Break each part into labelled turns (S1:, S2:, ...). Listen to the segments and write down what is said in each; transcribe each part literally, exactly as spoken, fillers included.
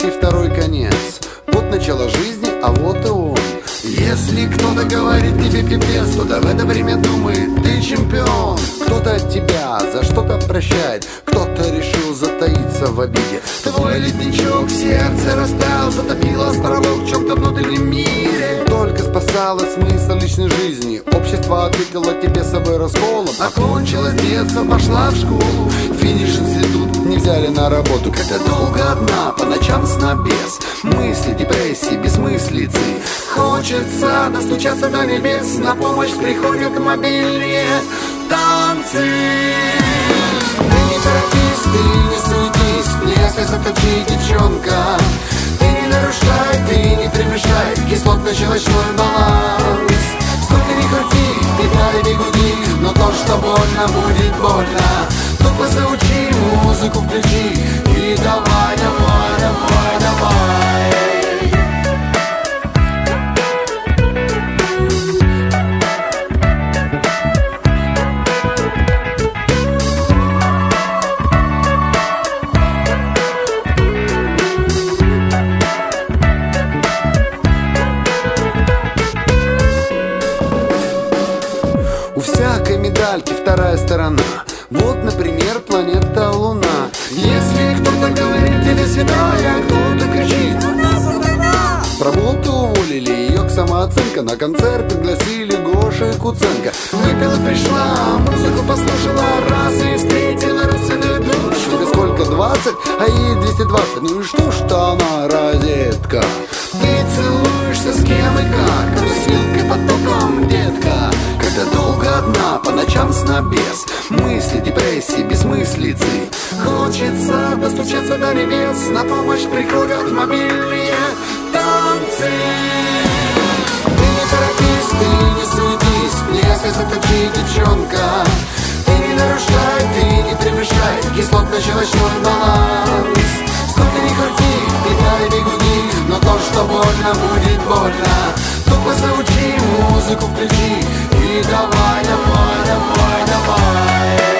S1: пишущий второй конец. Вот начало жизни, а вот и он. Если кто-то говорит тебе пипец, то да в это время думает, ты чемпион. Кто-то от тебя за что-то прощает, кто-то решил затаиться в обиде. Твой ледничок в сердце растаял, затопил островок в чем-то внутреннем мире. Только спасало смысл личной жизни, общество ответило тебе собой расколом. Окончилось детство, пошла в школу, финиш институт, не взяли на работу. Когда долго одна, по ночам сна без, мысли, депрессии, бессмыслицы. Хочется достучаться до небес, на помощь приходят мобильные танцы. Ты не торопись, ты не суетись, не сосредоточи, девчонка. Ты не нарушай, ты не превышай кислотно-щелочной баланс. Сколько ни крути, педали бегуди, но то, что больно, будет больно. Тупо заучи, музыку включи и давай, давай, давай, давай. Всякой медальки вторая сторона. Вот, например, планета Луна. Если кто-то говорит тебе святая, кто-то кричит с работы уволили, ее к самооценка. На концерт пригласили Гоша и Куценко. Выпила, пришла, музыку послушала раз и встретила родственную душу. Тебе сколько, двадцать, а ей двести двадцать. Ну и что, что она розетка? Ты целуешься с кем и как, с вилкой под током, детка. Когда долго одна, по ночам сна без, мысли, депрессии, бессмыслицы. Хочется достучаться до небес, на помощь приходят мобильные танцы. Ты не торопись, ты не суетись, не сосредоточи, девчонка. Ты не нарушай, ты не превышай кислотно-щелочной баланс. Сколько ни крути, педали бегуди, но то, что больно, будет больно. Тупо заучи, музыку включи и давай, давай, давай, давай.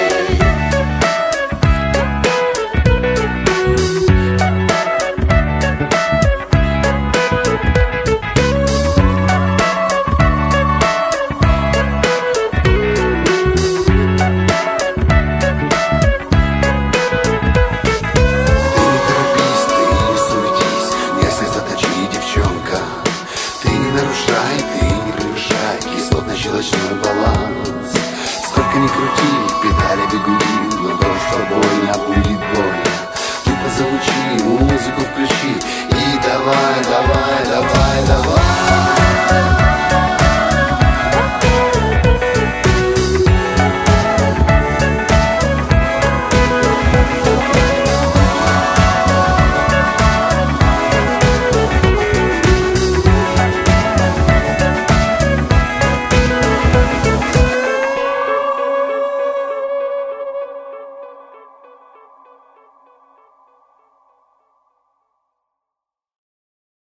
S2: Нарушай, ты не превышай кислотно-щелочной баланс. Сколько ни крути,